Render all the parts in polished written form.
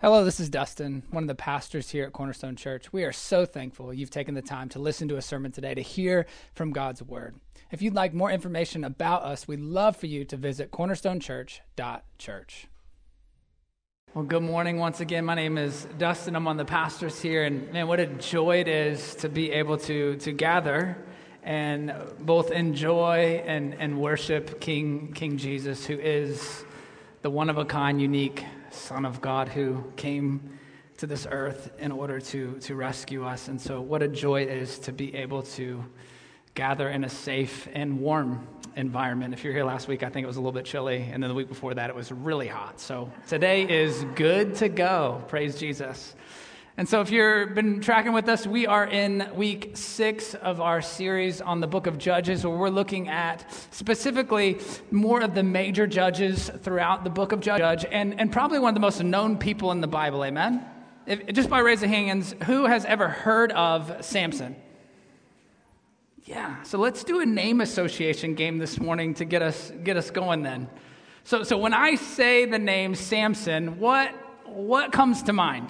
Hello, this is Dustin, one of the pastors here at Cornerstone Church. We are so thankful you've taken the time to listen to a sermon today to hear from God's Word. If you'd like more information about us, we'd love for you to visit cornerstonechurch.church. Well, good morning once again. My name is Dustin. I'm one of the pastors here, and man, what a joy it is to be able to gather and both enjoy and worship King Jesus, who is the one-of-a-kind, unique Son of God who came to this earth in order to rescue us. And so what a joy it is to be able to gather in a safe and warm environment. If you're here last week, I think it was a little bit chilly, and then the week before that, it was really hot. So today is good to go. Praise Jesus. And so if you've been tracking with us, we are in week 6 of our series on the book of Judges, where we're looking at specifically more of the major judges throughout the book of Judges, and probably one of the most known people in the Bible, amen? Just by raising hands, who has ever heard of Samson? Yeah, so let's do a name association game this morning to get us going then. So when I say the name Samson, what comes to mind?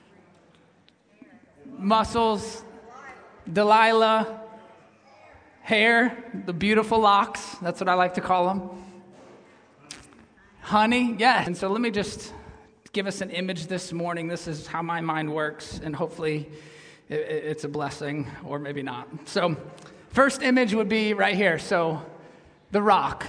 Muscles, Delilah, hair, the beautiful locks, that's what I like to call them. Honey, yeah. And so let me just give us an image this morning. This is how my mind works, and hopefully it's a blessing, or maybe not. So first image would be right here, so the rock.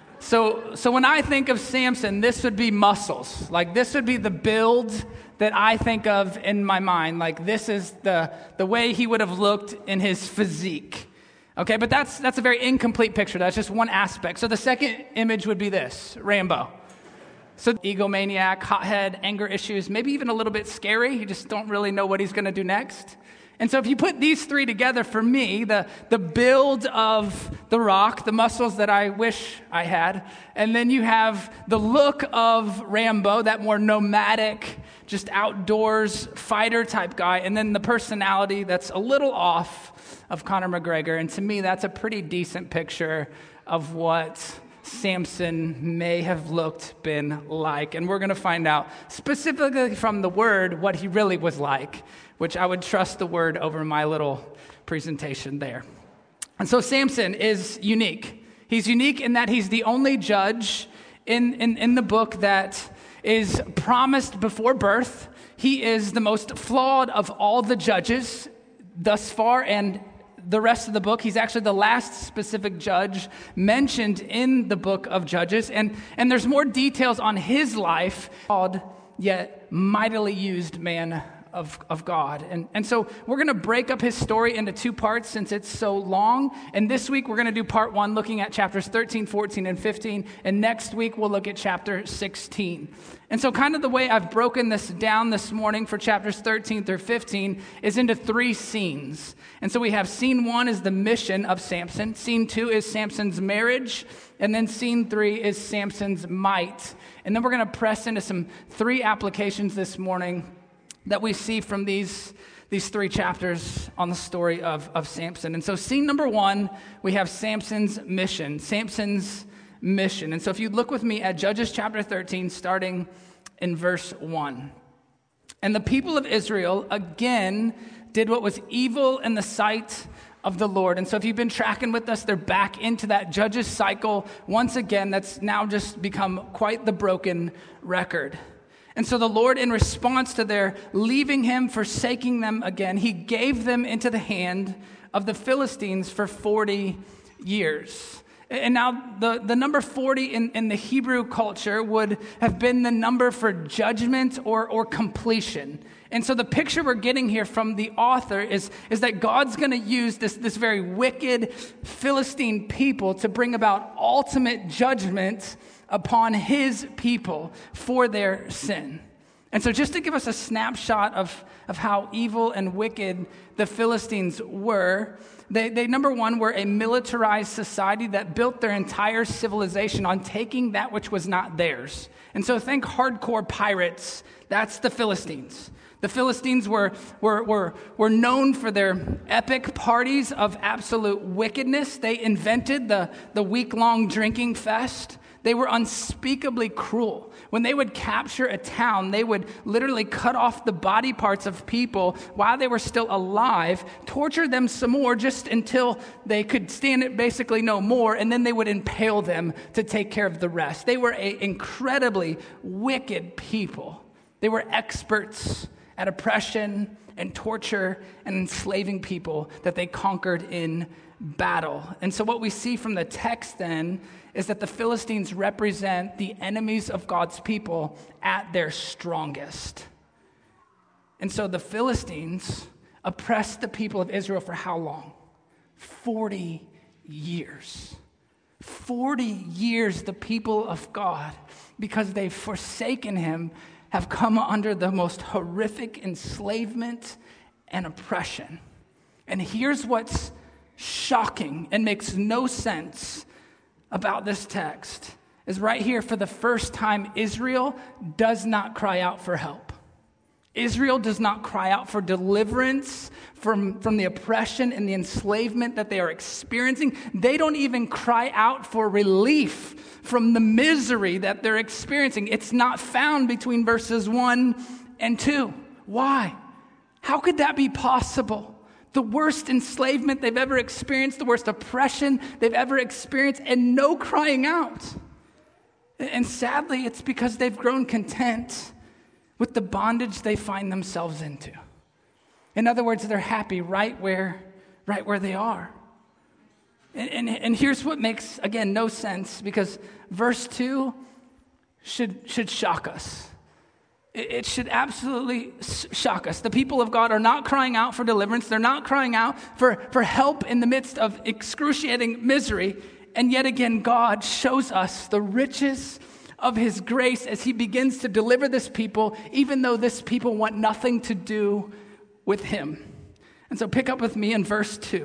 So when I think of Samson, this would be muscles. Like this would be the build that I think of in my mind. Like this is the way he would have looked in his physique. Okay, but that's a very incomplete picture. That's just one aspect. So the second image would be this, Rambo. So egomaniac, hothead, anger issues, maybe even a little bit scary. You just don't really know what he's going to do next. And so if you put these three together, for me, the build of the rock, the muscles that I wish I had, and then you have the look of Rambo, that more nomadic, just outdoors fighter type guy, and then the personality that's a little off of Conor McGregor. And to me, that's a pretty decent picture of what Samson may have been like. And we're going to find out specifically from the word what he really was like, which I would trust the word over my little presentation there. And so Samson is unique. He's unique in that he's the only judge in the book that is promised before birth. He is the most flawed of all the judges thus far, and the rest of the book, he's actually the last specific judge mentioned in the book of Judges. And there's more details on his life, called yet mightily used man of God. And so we're going to break up his story into 2 parts since it's so long. And this week we're going to do part 1, looking at chapters 13, 14, and 15. And next week we'll look at chapter 16. And so kind of the way I've broken this down this morning for chapters 13 through 15 is into 3 scenes. And so we have scene 1 is the mission of Samson. Scene 2 is Samson's marriage. And then scene 3 is Samson's might. And then we're going to press into some 3 applications this morning that we see from these 3 chapters on the story of Samson. And so scene number 1, we have Samson's mission. Samson's mission. And so if you look with me at Judges chapter 13, starting in verse 1. And the people of Israel again did what was evil in the sight of the Lord. And so if you've been tracking with us, they're back into that Judges cycle once again that's now just become quite the broken record. And so the Lord, in response to their leaving him, forsaking them again, he gave them into the hand of the Philistines for 40 years. And now the number 40 in the Hebrew culture would have been the number for judgment or completion. And so the picture we're getting here from the author is that God's going to use this very wicked Philistine people to bring about ultimate judgment upon his people for their sin. And so just to give us a snapshot of how evil and wicked the Philistines were, they number 1, were a militarized society that built their entire civilization on taking that which was not theirs. And so think hardcore pirates, that's the Philistines. The Philistines were known for their epic parties of absolute wickedness. They invented the week-long drinking fest. They were unspeakably cruel. When they would capture a town, they would literally cut off the body parts of people while they were still alive, torture them some more just until they could stand it basically no more, and then they would impale them to take care of the rest. They were an incredibly wicked people. They were experts at oppression and torture and enslaving people that they conquered in battle. And so what we see from the text then is that the Philistines represent the enemies of God's people at their strongest. And so the Philistines oppressed the people of Israel for how long? 40 years. 40 years the people of God, because they've forsaken him, have come under the most horrific enslavement and oppression. And here's what's shocking and makes no sense about this text is right here, for the first time, Israel does not cry out for help. Israel does not cry out for deliverance from the oppression and the enslavement that they are experiencing. They don't even cry out for relief from the misery that they're experiencing. It's not found between verses 1 and 2. Why? How could that be possible? The worst enslavement they've ever experienced, the worst oppression they've ever experienced, and no crying out. And sadly, it's because they've grown content with the bondage they find themselves into. In other words, they're happy right where they are. And here's what makes, again, no sense, because verse 2 should shock us. It should absolutely shock us. The people of God are not crying out for deliverance. They're not crying out for help in the midst of excruciating misery. And yet again, God shows us the riches of his grace as he begins to deliver this people, even though this people want nothing to do with him. And so pick up with me in verse 2.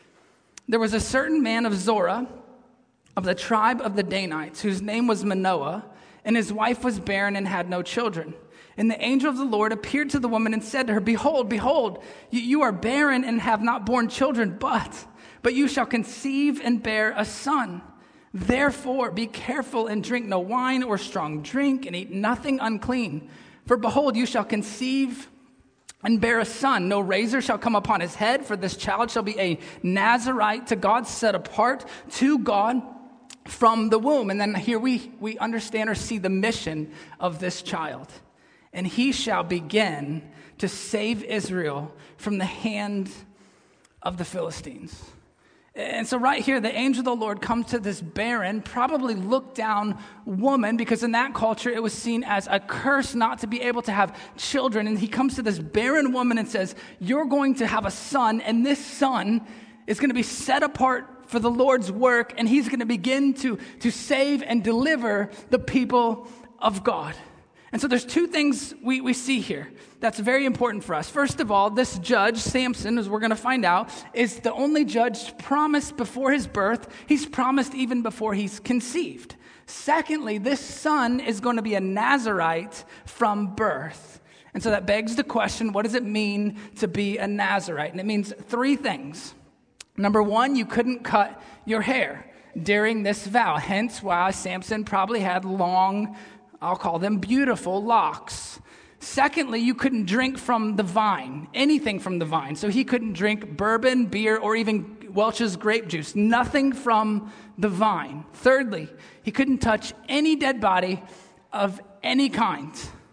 There was a certain man of Zorah, of the tribe of the Danites, whose name was Manoah, and his wife was barren and had no children. And the angel of the Lord appeared to the woman and said to her, Behold, you are barren and have not borne children, but you shall conceive and bear a son. Therefore, be careful and drink no wine or strong drink, and eat nothing unclean. For behold, you shall conceive and bear a son. No razor shall come upon his head, for this child shall be a Nazarite to God, set apart to God from the womb. And then here we understand or see the mission of this child. And he shall begin to save Israel from the hand of the Philistines. And so right here, the angel of the Lord comes to this barren, probably looked down woman, because in that culture, it was seen as a curse not to be able to have children. And he comes to this barren woman and says, you're going to have a son, and this son is going to be set apart for the Lord's work, and he's going to begin to save and deliver the people of God. And so there's two things we see here that's very important for us. First of all, this judge, Samson, as we're going to find out, is the only judge promised before his birth. He's promised even before he's conceived. Secondly, this son is going to be a Nazarite from birth. And so that begs the question, what does it mean to be a Nazarite? And it means three things. Number one, you couldn't cut your hair during this vow, hence why Samson probably had long, I'll call them beautiful, locks. Secondly, you couldn't drink from the vine, anything from the vine. So he couldn't drink bourbon, beer, or even Welch's grape juice, nothing from the vine. Thirdly, he couldn't touch any dead body of any kind.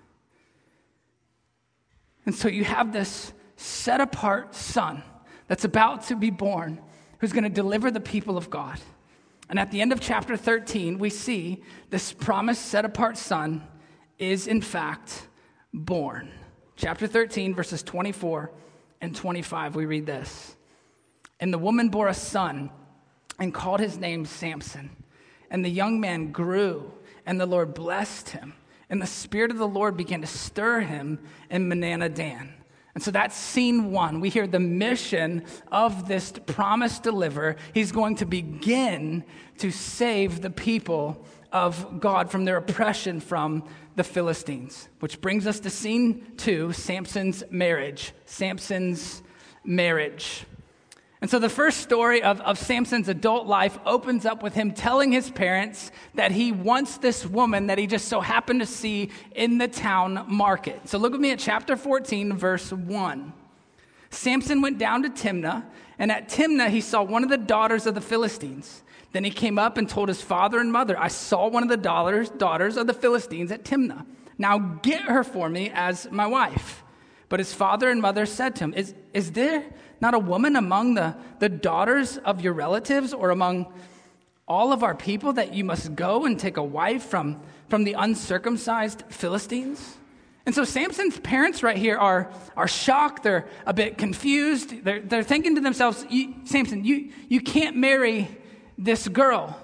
And so you have this set-apart son that's about to be born, who's going to deliver the people of God. And at the end of chapter 13, we see this promised set-apart son is in fact born. Chapter 13, verses 24 and 25, we read this. And the woman bore a son and called his name Samson. And the young man grew, and the Lord blessed him. And the Spirit of the Lord began to stir him in Manaah-Dan. And so that's scene one. We hear the mission of this promised deliverer. He's going to begin to save the people of God from their oppression from the Philistines. Which brings us to scene two, Samson's marriage. Samson's marriage. And so the first story of Samson's adult life opens up with him telling his parents that he wants this woman that he just so happened to see in the town market. So look with me at chapter 14, verse 1. Samson went down to Timnah, and at Timnah he saw one of the daughters of the Philistines. Then he came up and told his father and mother, I saw one of the daughters of the Philistines at Timnah. Now get her for me as my wife. But his father and mother said to him, Is there not a woman among the daughters of your relatives or among all of our people that you must go and take a wife from the uncircumcised Philistines? And so Samson's parents right here are shocked. They're a bit confused. They're thinking to themselves, Samson, you can't marry this girl.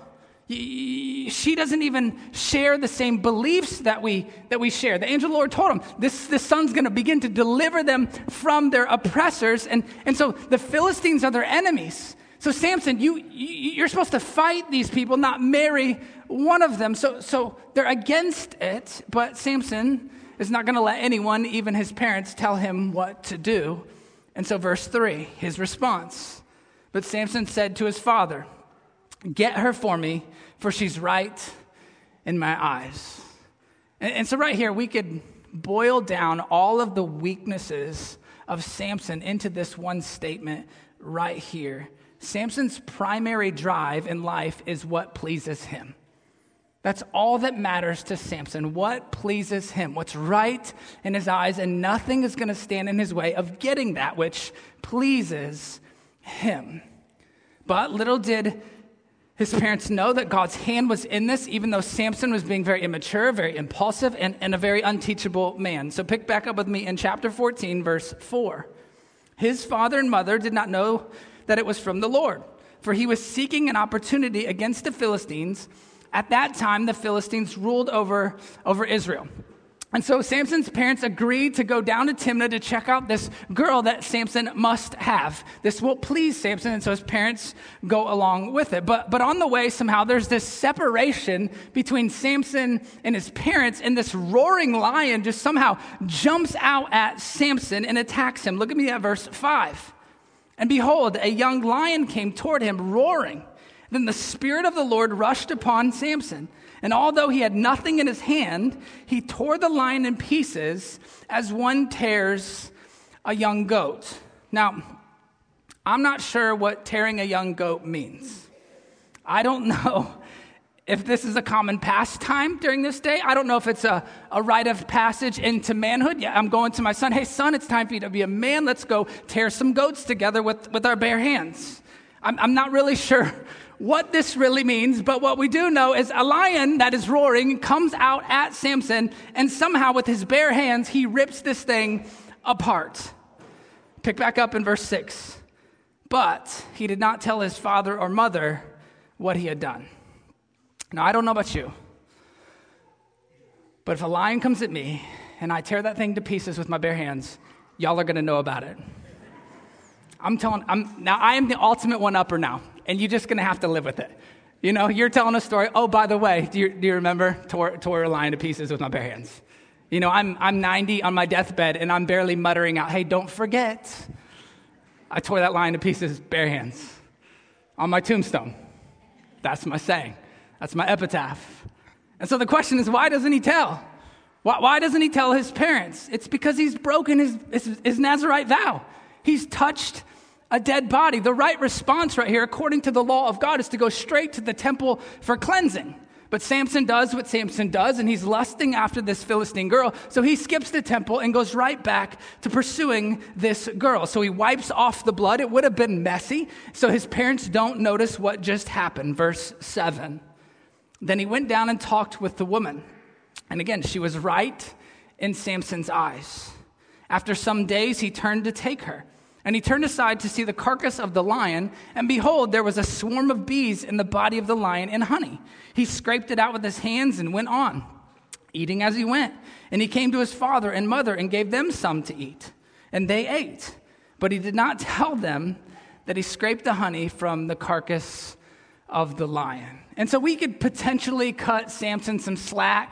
She doesn't even share the same beliefs that we share. The angel of the Lord told him, this son's going to begin to deliver them from their oppressors. And so the Philistines are their enemies. So Samson, you're supposed to fight these people, not marry one of them. So they're against it, but Samson is not going to let anyone, even his parents, tell him what to do. And so verse 3, his response. But Samson said to his father, Get her for me, for she's right in my eyes. And so right here, we could boil down all of the weaknesses of Samson into this one statement right here. Samson's primary drive in life is what pleases him. That's all that matters to Samson, what pleases him, what's right in his eyes, and nothing is going to stand in his way of getting that which pleases him. But little did his parents know that God's hand was in this, even though Samson was being very immature, very impulsive, and a very unteachable man. So pick back up with me in chapter 14, verse 4. His father and mother did not know that it was from the Lord, for he was seeking an opportunity against the Philistines. At that time, the Philistines ruled over Israel. And so Samson's parents agreed to go down to Timnah to check out this girl that Samson must have. This will please Samson, and so his parents go along with it. But on the way, somehow, there's this separation between Samson and his parents, and this roaring lion just somehow jumps out at Samson and attacks him. Look at me at verse 5. And behold, a young lion came toward him, roaring. Then the Spirit of the Lord rushed upon Samson. And although he had nothing in his hand, he tore the lion in pieces as one tears a young goat. Now, I'm not sure what tearing a young goat means. I don't know if this is a common pastime during this day. I don't know if it's a rite of passage into manhood. Yeah, I'm going to my son, hey, son, it's time for you to be a man. Let's go tear some goats together with our bare hands. I'm not really sure what this really means, but what we do know is a lion that is roaring comes out at Samson, and somehow with his bare hands, he rips this thing apart. Pick back up in verse 6. But he did not tell his father or mother what he had done. Now, I don't know about you, but if a lion comes at me and I tear that thing to pieces with my bare hands, y'all are going to know about it. I am the ultimate one-upper now, and you're just going to have to live with it. You know, you're telling a story. Oh, by the way, do you remember? Tore a lion to pieces with my bare hands. You know, I'm 90 on my deathbed, and I'm barely muttering out, hey, don't forget, I tore that lion to pieces, bare hands. On my tombstone. That's my saying. That's my epitaph. And so the question is, why doesn't he tell? Why doesn't he tell his parents? It's because he's broken his Nazirite vow. He's touched a dead body. The right response right here, according to the law of God, is to go straight to the temple for cleansing. But Samson does what Samson does, and he's lusting after this Philistine girl. So he skips the temple and goes right back to pursuing this girl. So he wipes off the blood. It would have been messy, so his parents don't notice what just happened. Verse 7. Then he went down and talked with the woman. And again, she was right in Samson's eyes. After some days, he turned to take her. And he turned aside to see the carcass of the lion, and behold, there was a swarm of bees in the body of the lion and honey. He scraped it out with his hands and went on, eating as he went. And he came to his father and mother and gave them some to eat. And they ate. But he did not tell them that he scraped the honey from the carcass of the lion. And so we could potentially cut Samson some slack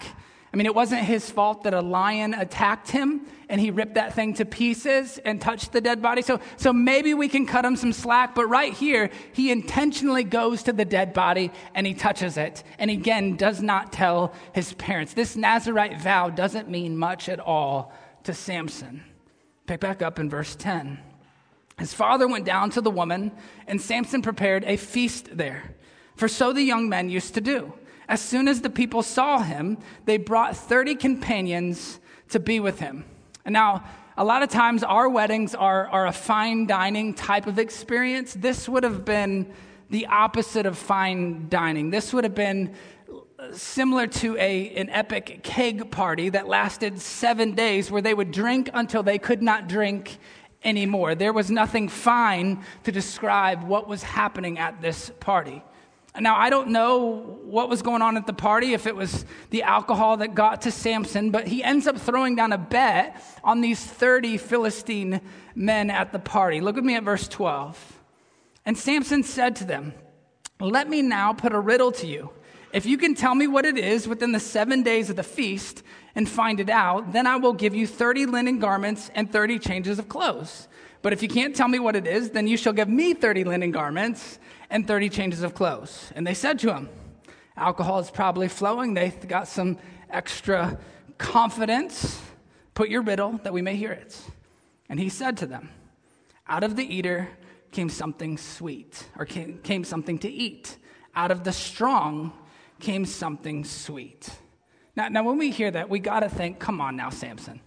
I mean, it wasn't his fault that a lion attacked him and he ripped that thing to pieces and touched the dead body. So maybe we can cut him some slack, but right here, he intentionally goes to the dead body and he touches it. And again, does not tell his parents. This Nazirite vow doesn't mean much at all to Samson. Pick back up in verse 10. His father went down to the woman, and Samson prepared a feast there. For so the young men used to do. As soon as the people saw him, they brought 30 companions to be with him. And now, a lot of times our weddings are a fine dining type of experience. This would have been the opposite of fine dining. This would have been similar to an epic keg party that lasted 7 days where they would drink until they could not drink anymore. There was nothing fine to describe what was happening at this party. Now, I don't know what was going on at the party, if it was the alcohol that got to Samson, but he ends up throwing down a bet on these 30 Philistine men at the party. Look with me at verse 12. And Samson said to them, "Let me now put a riddle to you. If you can tell me what it is within the 7 days of the feast and find it out, then I will give you 30 linen garments and 30 changes of clothes. But if you can't tell me what it is, then you shall give me 30 linen garments and 30 changes of clothes." And they said to him, alcohol is probably flowing. They got some extra confidence. "Put your riddle that we may hear it." And he said to them, "Out of the eater came something sweet," or came something to eat. "Out of the strong came something sweet." Now when we hear that, we got to think, come on now, Samson.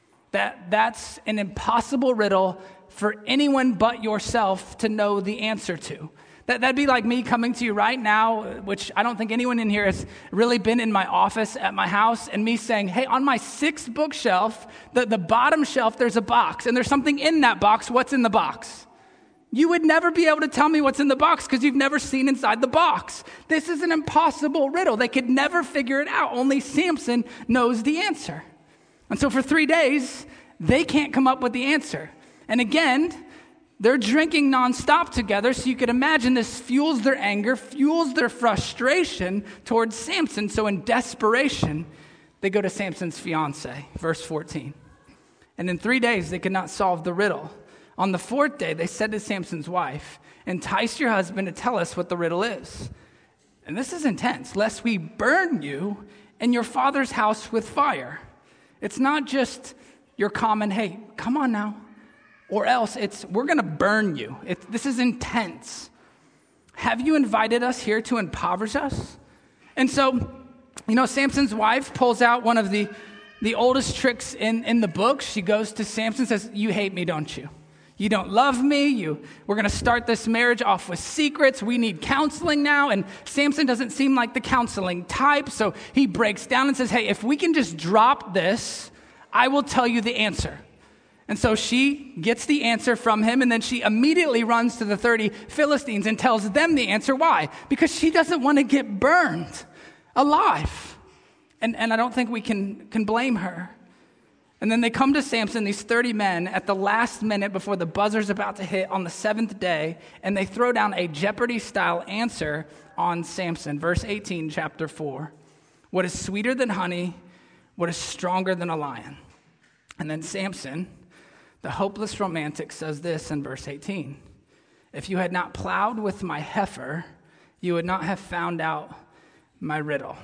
That's an impossible riddle for anyone but yourself to know the answer to. That'd be like me coming to you right now, which I don't think anyone in here has really been in my office at my house, and me saying, "Hey, on my 6th bookshelf, the bottom shelf, there's a box, and there's something in that box. What's in the box?" You would never be able to tell me what's in the box because you've never seen inside the box. This is an impossible riddle. They could never figure it out. Only Samson knows the answer. And so for 3 days, they can't come up with the answer. And again, they're drinking nonstop together, so you could imagine this fuels their anger, fuels their frustration towards Samson. So in desperation, they go to Samson's fiance, verse 14. And in 3 days, they could not solve the riddle. On the 4th day, they said to Samson's wife, "Entice your husband to tell us what the riddle is." And this is intense, "lest we burn you and your father's house with fire." It's not just your common, "Hey, come on now," or else it's, "We're going to burn you." This is intense. "Have you invited us here to impoverish us?" And so, Samson's wife pulls out one of the oldest tricks in the book. She goes to Samson and says, "You hate me, don't you? You don't love me. We're going to start this marriage off with secrets. We need counseling now." And Samson doesn't seem like the counseling type, so he breaks down and says, "Hey, if we can just drop this, I will tell you the answer." And so she gets the answer from him, and then she immediately runs to the 30 Philistines and tells them the answer. Why? Because she doesn't want to get burned alive. And I don't think we can blame her. And then they come to Samson, these 30 men, at the last minute before the buzzer's about to hit on the 7th day, and they throw down a Jeopardy-style answer on Samson. Verse 18, chapter 4. "What is sweeter than honey? What is stronger than a lion?" And then Samson, the hopeless romantic, says this in verse 18. "If you had not plowed with my heifer, you would not have found out my riddle."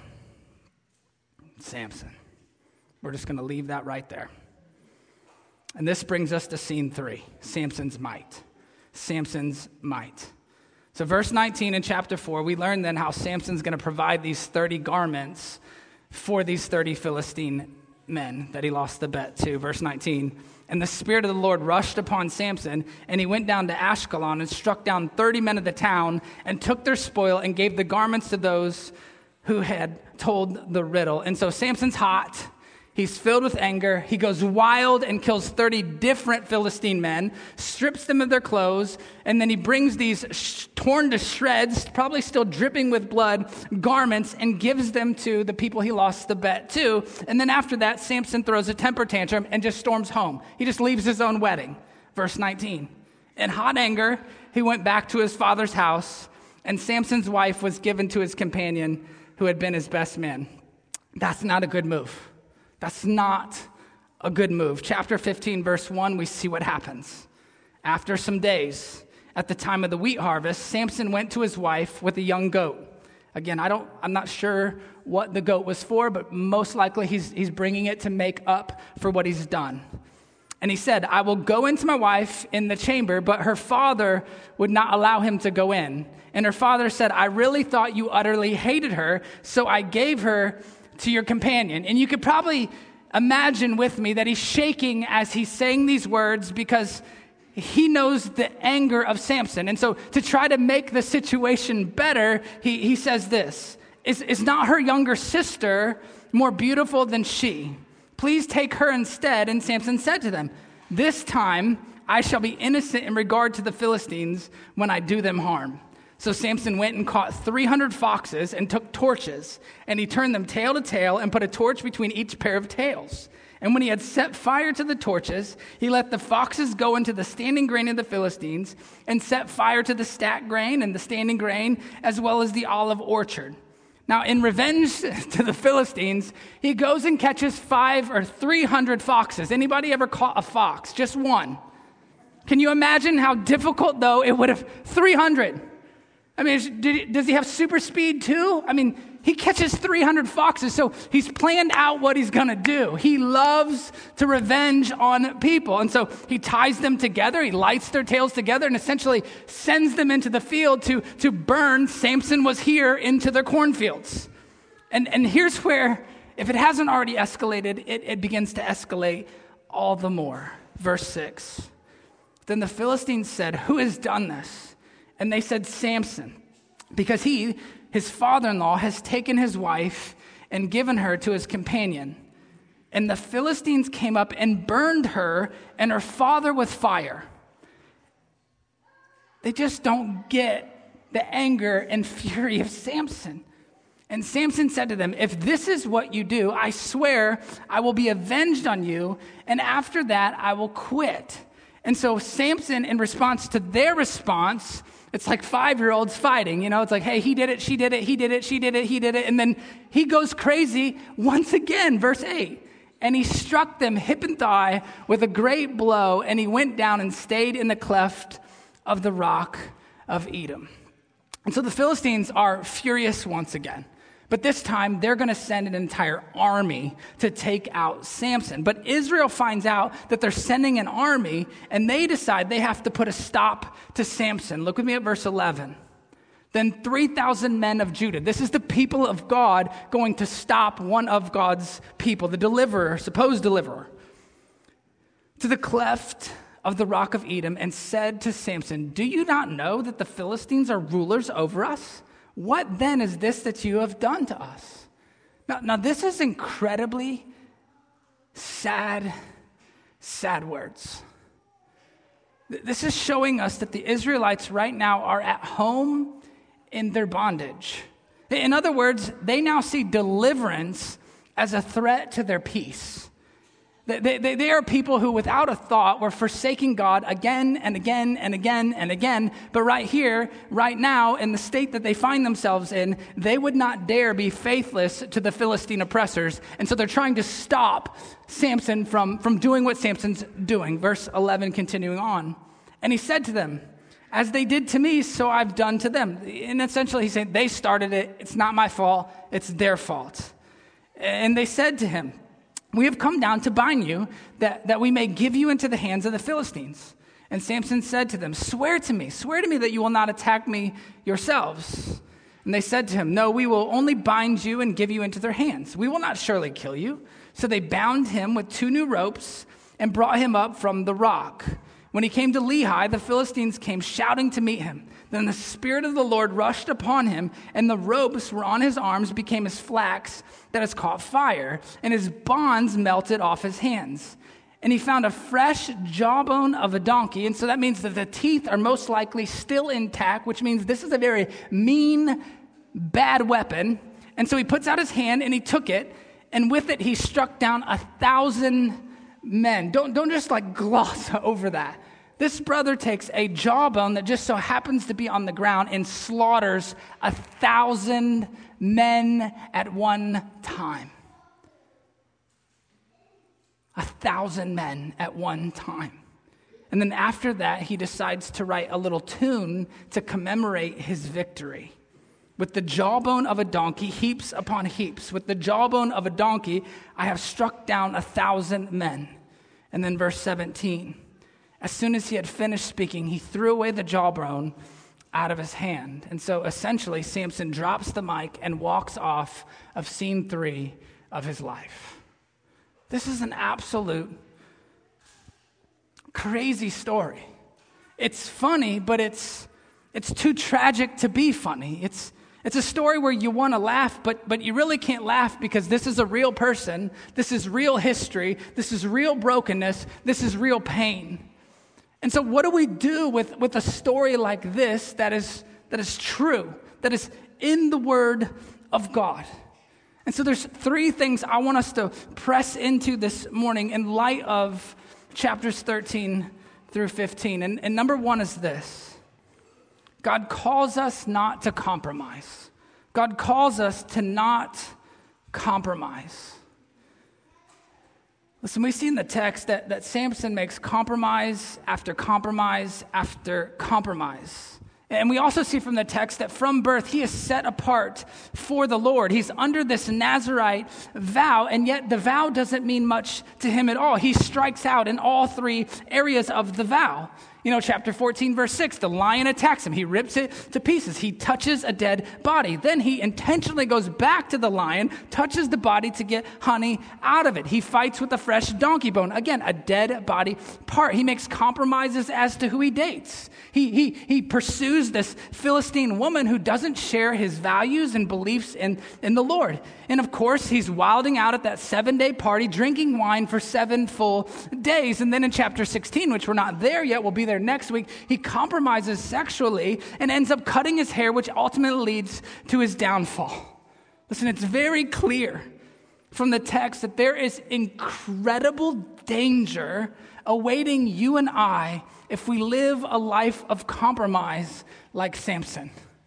Samson. We're just going to leave that right there. And this brings us to scene 3, Samson's might. Samson's might. So verse 19 in chapter 4, we learn then how Samson's going to provide these 30 garments for these 30 Philistine men that he lost the bet to. Verse 19, "And the Spirit of the Lord rushed upon Samson, and he went down to Ashkelon and struck down 30 men of the town and took their spoil and gave the garments to those who had told the riddle." And so Samson's hot. He's filled with anger. He goes wild and kills 30 different Philistine men, strips them of their clothes, and then he brings these torn to shreds, probably still dripping with blood, garments, and gives them to the people he lost the bet to. And then after that, Samson throws a temper tantrum and just storms home. He just leaves his own wedding. Verse 19. In hot anger, he went back to his father's house, and Samson's wife was given to his companion who had been his best man. That's not a good move. That's not a good move. Chapter 15, verse 1, we see what happens. After some days, at the time of the wheat harvest, Samson went to his wife with a young goat. Again, I'm not sure what the goat was for, but most likely he's bringing it to make up for what he's done. And he said, I will go into my wife in the chamber, but her father would not allow him to go in. And her father said, I really thought you utterly hated her, so I gave her to your companion. And you could probably imagine with me that he's shaking as he's saying these words because he knows the anger of Samson. And so to try to make the situation better, he says this, is not her younger sister more beautiful than she? Please take her instead. And Samson said to them, this time I shall be innocent in regard to the Philistines when I do them harm. So Samson went and caught 300 foxes and took torches, and he turned them tail to tail and put a torch between each pair of tails. And when he had set fire to the torches, he let the foxes go into the standing grain of the Philistines and set fire to the stacked grain and the standing grain, as well as the olive orchard. Now, in revenge to the Philistines, he goes and catches 500 or 300 foxes. Anybody ever caught a fox? Just one. Can you imagine how difficult, though, it would have? 300. I mean, does he have super speed too? I mean, he catches 300 foxes, so he's planned out what he's going to do. He loves to revenge on people. And so he ties them together, he lights their tails together, and essentially sends them into the field to burn. Samson was here into their cornfields. And here's where, if it hasn't already escalated, it begins to escalate all the more. Verse 6. Then the Philistines said, who has done this? And they said, Samson, because his father-in-law, has taken his wife and given her to his companion. And the Philistines came up and burned her and her father with fire. They just don't get the anger and fury of Samson. And Samson said to them, if this is what you do, I swear I will be avenged on you, and after that I will quit. And so Samson, in response to their response, it's like 5-year-olds fighting, it's like, hey, he did it, she did it, he did it, she did it, he did it. And then he goes crazy once again, verse 8. And he struck them hip and thigh with a great blow, and he went down and stayed in the cleft of the rock of Edom. And so the Philistines are furious once again. But this time, they're going to send an entire army to take out Samson. But Israel finds out that they're sending an army, and they decide they have to put a stop to Samson. Look with me at verse 11. Then 3,000 men of Judah, this is the people of God, going to stop one of God's people, the deliverer, supposed deliverer, to the cleft of the rock of Edom, and said to Samson, do you not know that the Philistines are rulers over us? What then is this that you have done to us? Now this is incredibly sad words. This is showing us that the Israelites right now are at home in their bondage. In other words, they now see deliverance as a threat to their peace. They are people who, without a thought, were forsaking God again and again and again and again. But right here, right now, in the state that they find themselves in, they would not dare be faithless to the Philistine oppressors. And so they're trying to stop Samson from doing what Samson's doing. Verse 11, continuing on. And he said to them, as they did to me, so I've done to them. And essentially he's saying, they started it. It's not my fault. It's their fault. And they said to him, we have come down to bind you, that we may give you into the hands of the Philistines. And Samson said to them, swear to me that you will not attack me yourselves. And they said to him, no, we will only bind you and give you into their hands. We will not surely kill you. So they bound him with 2 new ropes and brought him up from the rock. When he came to Lehi, the Philistines came shouting to meet him. Then the Spirit of the Lord rushed upon him, and the ropes were on his arms became as flax that has caught fire, and his bonds melted off his hands. And he found a fresh jawbone of a donkey, and so that means that the teeth are most likely still intact, which means this is a very mean, bad weapon. And so he puts out his hand, and he took it, and with it he struck down 1,000 men. Don't just gloss over that. This brother takes a jawbone that just so happens to be on the ground and slaughters 1,000 men at one time. 1,000 men at one time. And then after that, he decides to write a little tune to commemorate his victory. With the jawbone of a donkey, heaps upon heaps. With the jawbone of a donkey, I have struck down 1,000 men. And then verse 17, as soon as he had finished speaking, he threw away the jawbone out of his hand. And so essentially, Samson drops the mic and walks off of scene 3 of his life. This is an absolute crazy story. It's funny, but it's too tragic to be funny. It's a story where you want to laugh, but you really can't laugh because this is a real person. This is real history. This is real brokenness. This is real pain. And so what do we do with a story like this that is true, that is in the Word of God? And so there's 3 things I want us to press into this morning in light of chapters 13 through 15. And number 1 is this. God calls us not to compromise. God calls us to not compromise. Listen, we see in the text that Samson makes compromise after compromise after compromise. And we also see from the text that from birth, he is set apart for the Lord. He's under this Nazirite vow, and yet the vow doesn't mean much to him at all. He strikes out in all 3 areas of the vow. You know, chapter 14, verse 6, the lion attacks him. He rips it to pieces. He touches a dead body. Then he intentionally goes back to the lion, touches the body to get honey out of it. He fights with a fresh donkey bone. Again, a dead body part. He makes compromises as to who he dates. He pursues this Philistine woman who doesn't share his values and beliefs in the Lord. And of course, he's wilding out at that 7-day party, drinking wine for 7 full days. And then in chapter 16, which we're not there yet, we'll be there next week, he compromises sexually and ends up cutting his hair, which ultimately leads to his downfall. Listen, it's very clear from the text that there is incredible danger awaiting you and I if we live a life of compromise like Samson.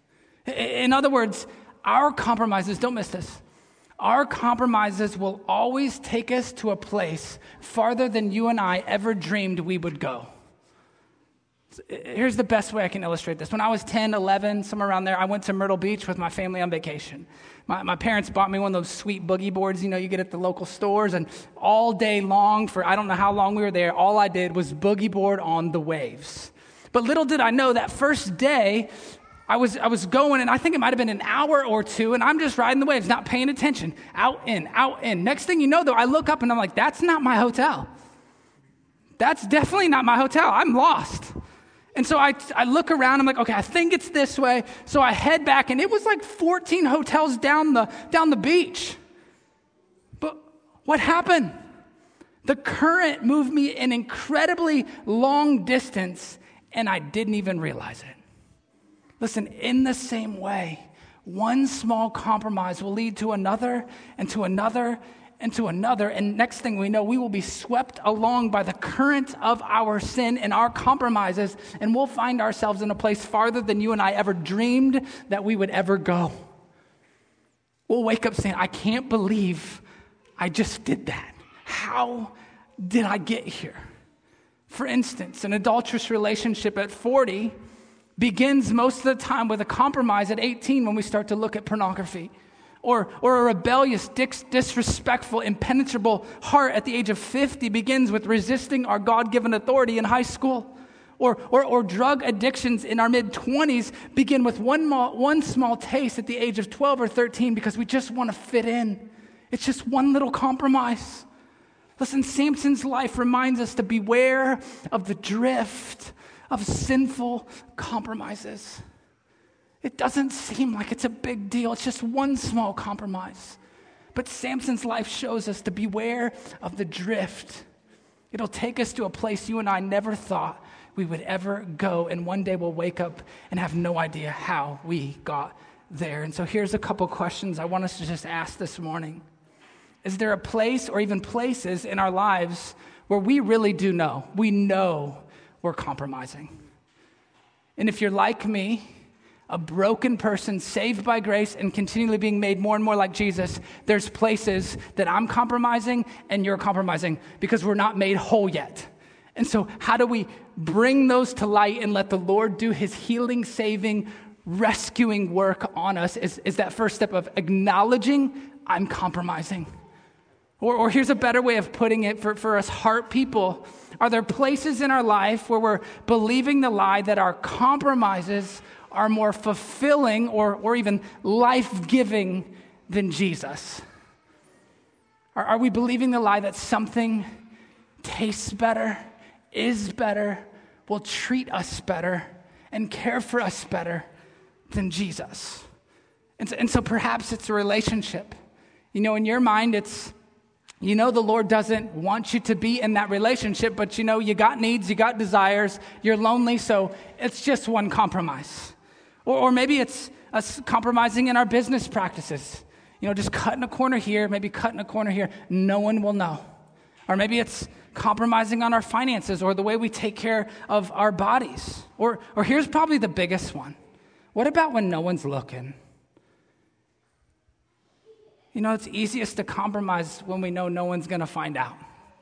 In other words, our compromises, don't miss this, our compromises will always take us to a place farther than you and I ever dreamed we would go. Here's the best way I can illustrate this. When I was 10, 11, somewhere around there, I went to Myrtle Beach with my family on vacation. My parents bought me one of those sweet boogie boards, you get at the local stores, and all day long, for I don't know how long we were there, all I did was boogie board on the waves. But little did I know that first day, I was going, and I think it might have been an hour or 2, and I'm just riding the waves, not paying attention. Out, in, out, in. Next thing you know, though, I look up, and I'm like, that's not my hotel. That's definitely not my hotel. I'm lost. And so I look around, I'm like, okay, I think it's this way. So I head back, and it was like 14 hotels down the beach. But what happened? The current moved me an incredibly long distance, and I didn't even realize it. Listen, in the same way, one small compromise will lead to another and to another and to another, and next thing we know, we will be swept along by the current of our sin and our compromises, and we'll find ourselves in a place farther than you and I ever dreamed that we would ever go. We'll wake up saying, I can't believe I just did that. How did I get here? For instance, an adulterous relationship at 40 begins most of the time with a compromise at 18 when we start to look at pornography. Or a rebellious, disrespectful, impenetrable heart at the age of 50 begins with resisting our God-given authority in high school. Or drug addictions in our mid-20s begin with one small taste at the age of 12 or 13 because we just want to fit in. It's just one little compromise. Listen, Samson's life reminds us to beware of the drift of sinful compromises. It doesn't seem like it's a big deal. It's just one small compromise. But Samson's life shows us to beware of the drift. It'll take us to a place you and I never thought we would ever go, and one day we'll wake up and have no idea how we got there. And so here's a couple questions I want us to just ask this morning. Is there a place or even places in our lives where we really do know? We know we're compromising. And if you're like me, a broken person saved by grace and continually being made more and more like Jesus, there's places that I'm compromising and you're compromising because we're not made whole yet. And so how do we bring those to light and let the Lord do his healing, saving, rescuing work on us is that first step of acknowledging I'm compromising. Or here's a better way of putting it for us heart people. Are there places in our life where we're believing the lie that our compromises are more fulfilling or even life-giving than Jesus? Are we believing the lie that something tastes better, is better, will treat us better, and care for us better than Jesus? And so perhaps it's a relationship. In your mind, it's, the Lord doesn't want you to be in that relationship, but you got needs, you got desires, you're lonely, so it's just one compromise. Or maybe it's us compromising in our business practices. Just cutting a corner here, maybe cutting a corner here, no one will know. Or maybe it's compromising on our finances or the way we take care of our bodies. Or here's probably the biggest one. What about when no one's looking? It's easiest to compromise when we know no one's going to find out.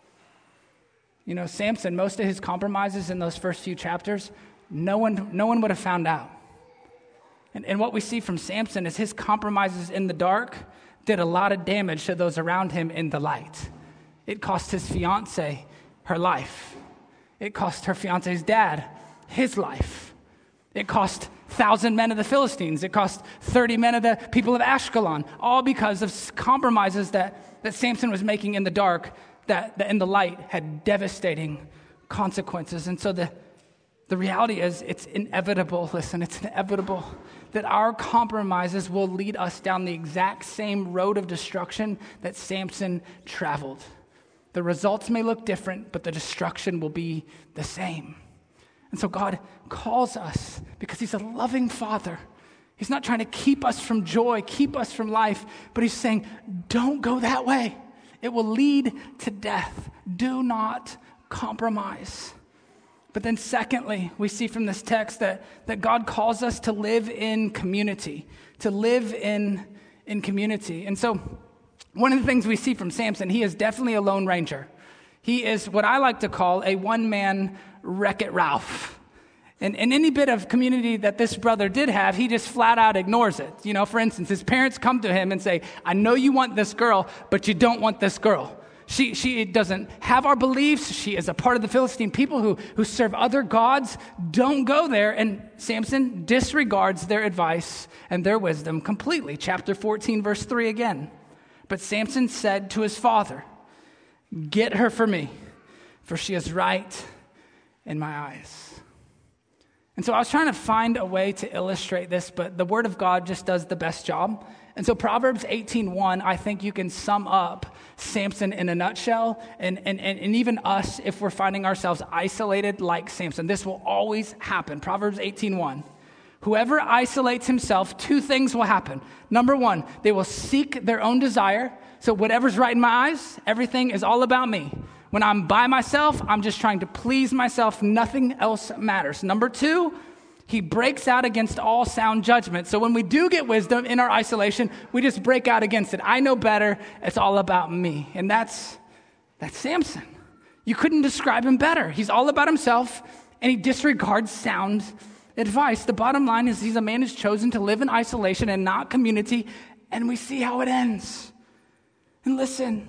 Samson, most of his compromises in those first few chapters, no one would have found out. And what we see from Samson is his compromises in the dark did a lot of damage to those around him in the light. It cost his fiancée her life. It cost her fiancée's dad his life. It cost 1,000 men of the Philistines. It cost 30 men of the people of Ashkelon, all because of compromises that Samson was making in the dark that in the light had devastating consequences. And so the reality is it's inevitable, it's inevitable that our compromises will lead us down the exact same road of destruction that Samson traveled. The results may look different, but the destruction will be the same. And so God calls us because he's a loving father. He's not trying to keep us from joy, keep us from life, but he's saying, don't go that way. It will lead to death. Do not compromise. But then secondly, we see from this text that God calls us to live in community, to live in community. And so one of the things we see from Samson, he is definitely a lone ranger. He is what I like to call a one-man Wreck-It Ralph. And any bit of community that this brother did have, he just flat out ignores it. For instance, his parents come to him and say, I know you want this girl, but you don't want this girl. She doesn't have our beliefs. She is a part of the Philistine people who serve other gods. Don't go there. And Samson disregards their advice and their wisdom completely. Chapter 14, verse 3 again. But Samson said to his father, get her for me, for she is right in my eyes. And so I was trying to find a way to illustrate this, but the Word of God just does the best job. And so Proverbs 18:1, I think you can sum up Samson in a nutshell, and even us if we're finding ourselves isolated like Samson. This will always happen. Proverbs 18:1. Whoever isolates himself, two things will happen. Number one, they will seek their own desire. So whatever's right in my eyes, everything is all about me. When I'm by myself, I'm just trying to please myself. Nothing else matters. Number two, he breaks out against all sound judgment. So when we do get wisdom in our isolation, we just break out against it. I know better. It's all about me. And that's Samson. You couldn't describe him better. He's all about himself, and he disregards sound advice. The bottom line is he's a man who's chosen to live in isolation and not community, and we see how it ends. And listen,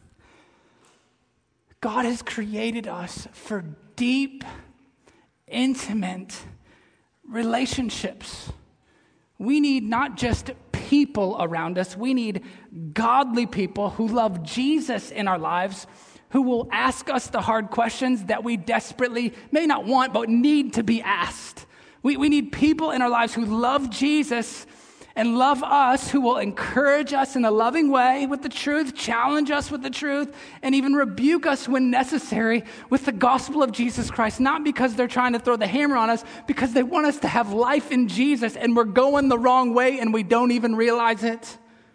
God has created us for deep, intimate relationships. We need not just people around us, we need godly people who love Jesus in our lives, who will ask us the hard questions that we desperately may not want, but need to be asked. We need people in our lives who love Jesus and love us, who will encourage us in a loving way with the truth, challenge us with the truth, and even rebuke us when necessary with the gospel of Jesus Christ. Not because they're trying to throw the hammer on us, because they want us to have life in Jesus, and we're going the wrong way and we don't even realize it.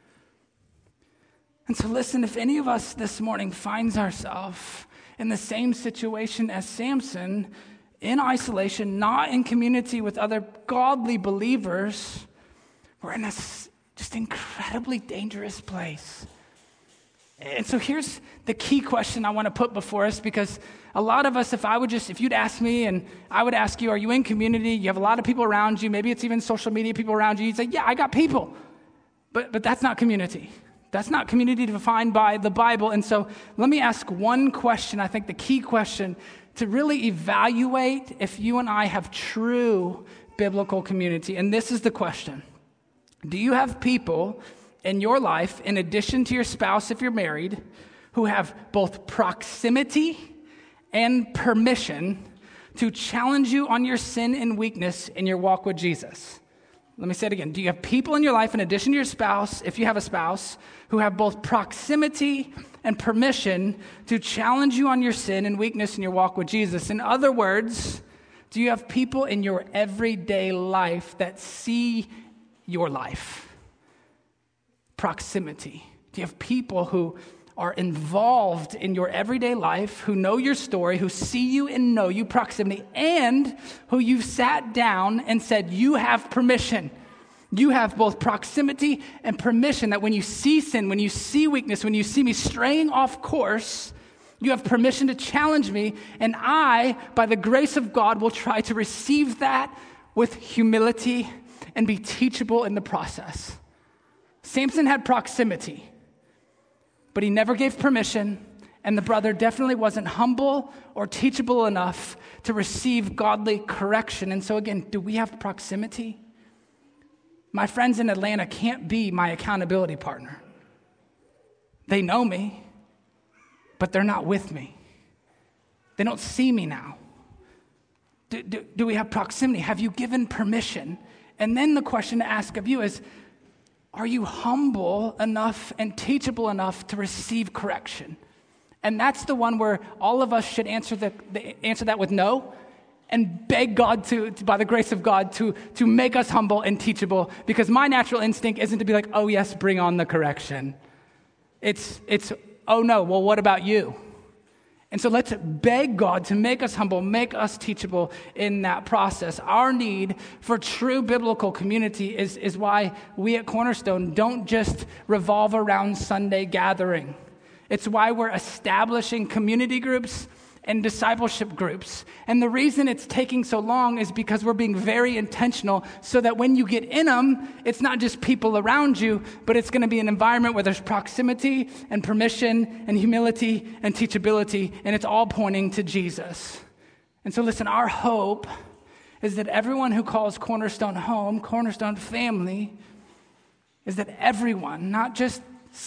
And so listen, if any of us this morning finds ourselves in the same situation as Samson, in isolation, not in community with other godly believers, we're in a just incredibly dangerous place. And so here's the key question I want to put before us, because a lot of us, if you'd ask me and I would ask you, are you in community? You have a lot of people around you. Maybe it's even social media people around you. You'd say, yeah, I got people. But that's not community. That's not community defined by the Bible. And so let me ask one question, I think the key question, to really evaluate if you and I have true biblical community. And this is the question. Do you have people in your life, in addition to your spouse if you're married, who have both proximity and permission to challenge you on your sin and weakness in your walk with Jesus? Let me say it again. Do you have people in your life, in addition to your spouse, if you have a spouse, who have both proximity and permission to challenge you on your sin and weakness in your walk with Jesus? In other words, do you have people in your everyday life that see your life? Proximity. Do you have people who are involved in your everyday life, who know your story, who see you and know you, proximity, and who you've sat down and said, you have permission. You have both proximity and permission that when you see sin, when you see weakness, when you see me straying off course, you have permission to challenge me, and I, by the grace of God, will try to receive that with humility and be teachable in the process. Samson had proximity, but he never gave permission, and the brother definitely wasn't humble or teachable enough to receive godly correction. And so again, do we have proximity? My friends in Atlanta can't be my accountability partner. They know me, but they're not with me. They don't see me now. Do we have proximity? Have you given permission? And then the question to ask of you is, are you humble enough and teachable enough to receive correction? And that's the one where all of us should answer that with no, and beg God to by the grace of God, to make us humble and teachable. Because my natural instinct isn't to be like, oh yes, bring on the correction. It's oh no, well what about you? And so let's beg God to make us humble, make us teachable in that process. Our need for true biblical community is why we at Cornerstone don't just revolve around Sunday gathering. It's why we're establishing community groups and discipleship groups. And the reason it's taking so long is because we're being very intentional so that when you get in them, it's not just people around you, but it's going to be an environment where there's proximity and permission and humility and teachability, and it's all pointing to Jesus. And so listen, our hope is that everyone who calls Cornerstone home, Cornerstone family, is that everyone, not just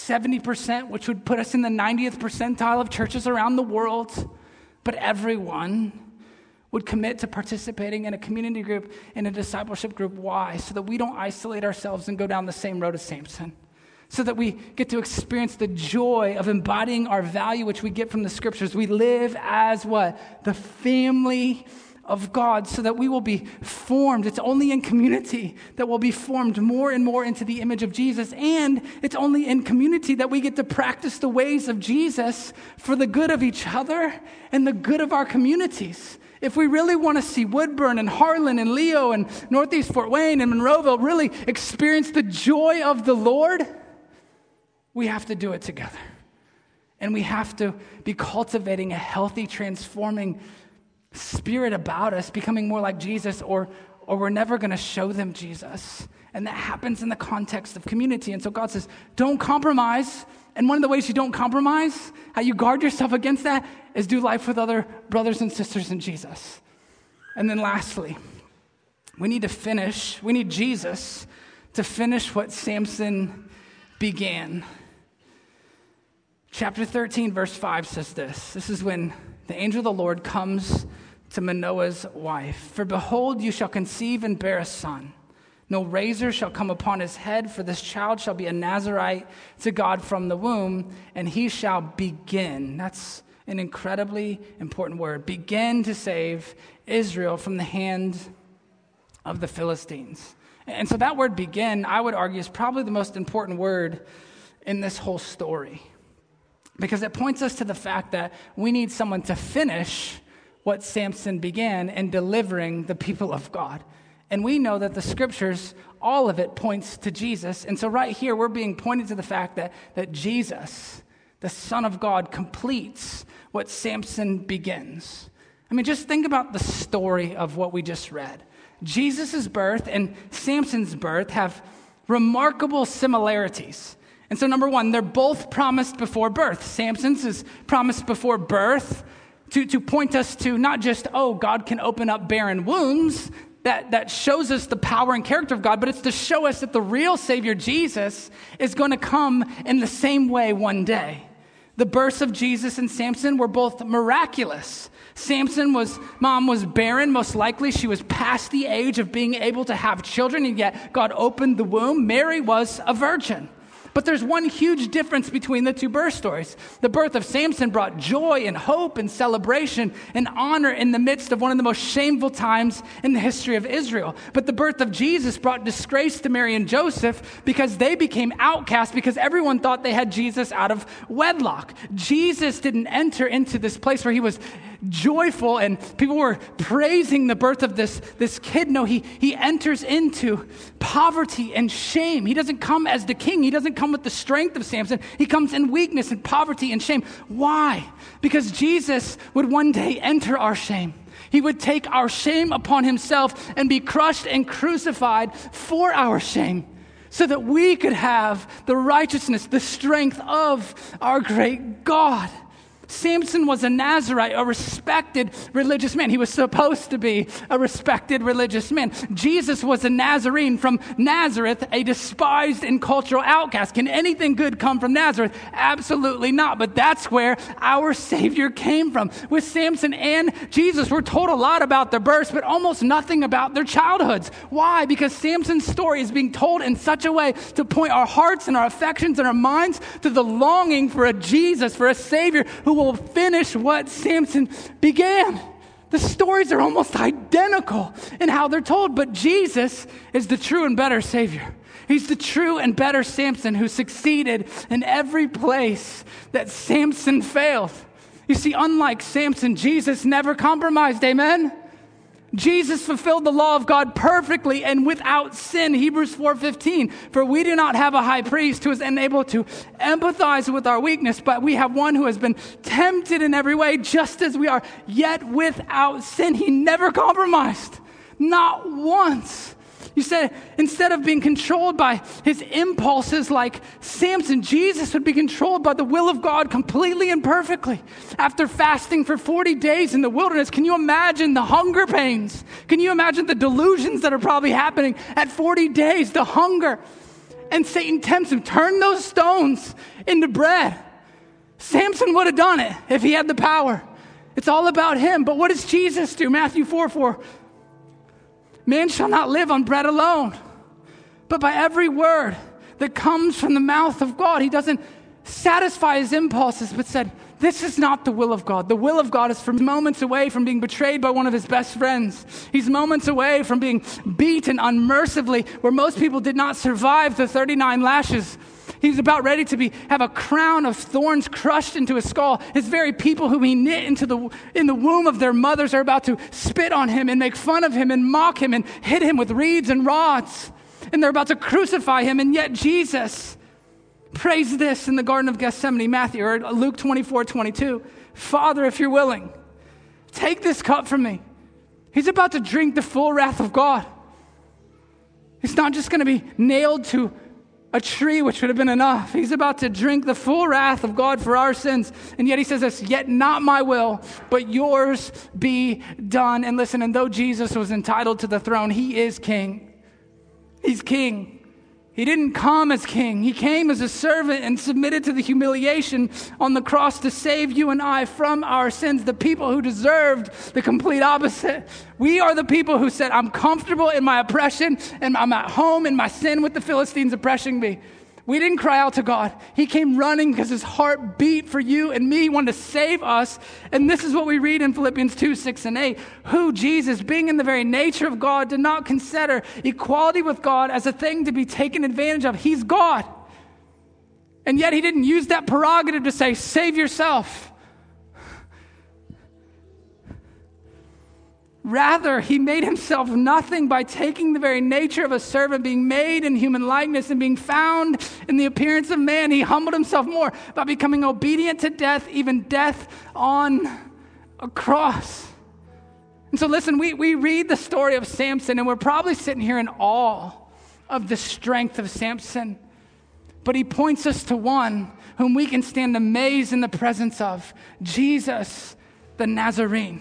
70%, which would put us in the 90th percentile of churches around the world, but everyone would commit to participating in a community group, in a discipleship group. Why? So that we don't isolate ourselves and go down the same road as Samson. So that we get to experience the joy of embodying our value, which we get from the scriptures. We live as what? The family of God, so that we will be formed. It's only in community that we'll be formed more and more into the image of Jesus. And it's only in community that we get to practice the ways of Jesus for the good of each other and the good of our communities. If we really want to see Woodburn and Harlan and Leo and Northeast Fort Wayne and Monroeville really experience the joy of the Lord, we have to do it together. And we have to be cultivating a healthy, transforming spirit about us, becoming more like Jesus, or we're never going to show them Jesus. And that happens in the context of community. And so God says, don't compromise. And one of the ways you don't compromise, how you guard yourself against that, is do life with other brothers and sisters in Jesus. And then lastly, we need Jesus to finish what Samson began. Chapter 13, verse 5 says this. This is when the angel of the Lord comes to Manoah's wife. For behold, you shall conceive and bear a son. No razor shall come upon his head, for this child shall be a Nazirite to God from the womb, and he shall begin. That's an incredibly important word. Begin to save Israel from the hand of the Philistines. And so that word begin, I would argue, is probably the most important word in this whole story. Because it points us to the fact that we need someone to finish what Samson began in delivering the people of God. And we know that the scriptures, all of it points to Jesus. And so right here, we're being pointed to the fact that Jesus, the Son of God, completes what Samson begins. I mean, just think about the story of what we just read. Jesus' birth and Samson's birth have remarkable similarities. And so number one, they're both promised before birth. Samson's is promised before birth to point us to not just, oh, God can open up barren wombs, that shows us the power and character of God, but it's to show us that the real Savior, Jesus, is going to come in the same way one day. The births of Jesus and Samson were both miraculous. Samson's mom was barren. Most likely she was past the age of being able to have children, and yet God opened the womb. Mary was a virgin. But there's one huge difference between the two birth stories. The birth of Samson brought joy and hope and celebration and honor in the midst of one of the most shameful times in the history of Israel. But the birth of Jesus brought disgrace to Mary and Joseph because they became outcasts because everyone thought they had Jesus out of wedlock. Jesus didn't enter into this place where he was joyful and people were praising the birth of this kid. No, he enters into poverty and shame. He doesn't come as the king. He doesn't come with the strength of Samson. He comes in weakness and poverty and shame. Why? Because Jesus would one day enter our shame. He would take our shame upon himself and be crushed and crucified for our shame, so that we could have the righteousness, the strength of our great God. Samson was a Nazarite, a respected religious man. He was supposed to be a respected religious man. Jesus was a Nazarene from Nazareth, a despised and cultural outcast. Can anything good come from Nazareth? Absolutely not. But that's where our Savior came from. With Samson and Jesus, we're told a lot about their births, but almost nothing about their childhoods. Why? Because Samson's story is being told in such a way to point our hearts and our affections and our minds to the longing for a Jesus, for a Savior who will finish what Samson began. The stories are almost identical in how they're told, but Jesus is the true and better Savior. He's the true and better Samson who succeeded in every place that Samson failed. You see, unlike Samson, Jesus never compromised, amen? Jesus fulfilled the law of God perfectly and without sin. Hebrews 4:15. For we do not have a high priest who is unable to empathize with our weakness, but we have one who has been tempted in every way, just as we are, yet without sin. He never compromised. Not once. You said instead of being controlled by his impulses like Samson, Jesus would be controlled by the will of God completely and perfectly. After fasting for 40 days in the wilderness, can you imagine the hunger pains? Can you imagine the delusions that are probably happening at 40 days, the hunger? And Satan tempts him, turn those stones into bread. Samson would have done it if he had the power. It's all about him. But what does Jesus do? Matthew 4:4. Man shall not live on bread alone, but by every word that comes from the mouth of God. He doesn't satisfy his impulses, but said, this is not the will of God. The will of God is from moments away from being betrayed by one of his best friends. He's moments away from being beaten unmercifully, where most people did not survive the 39 lashes. He's about ready to have a crown of thorns crushed into his skull. His very people whom he knit in the womb of their mothers are about to spit on him and make fun of him and mock him and hit him with reeds and rods. And they're about to crucify him. And yet Jesus prays this in the Garden of Gethsemane, Matthew, or Luke 24:22. Father, if you're willing, take this cup from me. He's about to drink the full wrath of God. He's not just going to be nailed to a tree, which would have been enough. He's about to drink the full wrath of God for our sins. And yet he says this, yet not my will, but yours be done. And listen, and though Jesus was entitled to the throne, he is king. He's king. He didn't come as king. He came as a servant and submitted to the humiliation on the cross to save you and I from our sins, the people who deserved the complete opposite. We are the people who said, I'm comfortable in my oppression and I'm at home in my sin with the Philistines oppressing me. We didn't cry out to God. He came running because his heart beat for you and me. He wanted to save us. And this is what we read in Philippians 2:6-8. Who, Jesus, being in the very nature of God, did not consider equality with God as a thing to be taken advantage of. He's God. And yet he didn't use that prerogative to say, save yourself. Rather, he made himself nothing by taking the very nature of a servant, being made in human likeness and being found in the appearance of man. He humbled himself more by becoming obedient to death, even death on a cross. And so listen, we read the story of Samson, and we're probably sitting here in awe of the strength of Samson. But he points us to one whom we can stand amazed in the presence of, Jesus the Nazarene.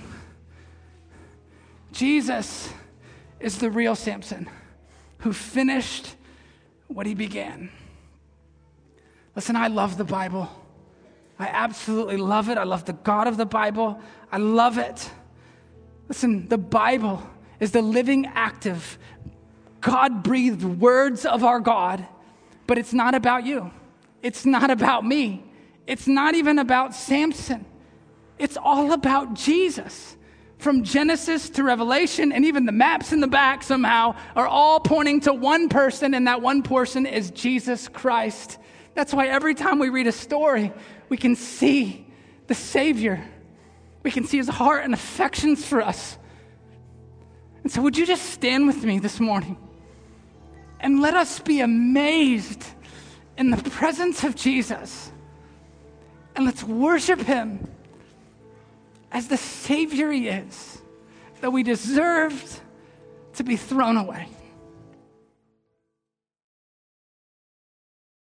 Jesus is the real Samson who finished what he began. Listen, I love the Bible. I absolutely love it. I love the God of the Bible. I love it. Listen, the Bible is the living, active, God-breathed words of our God, but it's not about you. It's not about me. It's not even about Samson. It's all about Jesus. From Genesis to Revelation, and even the maps in the back somehow are all pointing to one person, and that one person is Jesus Christ. That's why every time we read a story, we can see the Savior. We can see his heart and affections for us. And so would you just stand with me this morning and let us be amazed in the presence of Jesus, and let's worship him as the Savior he is, that we deserved to be thrown away.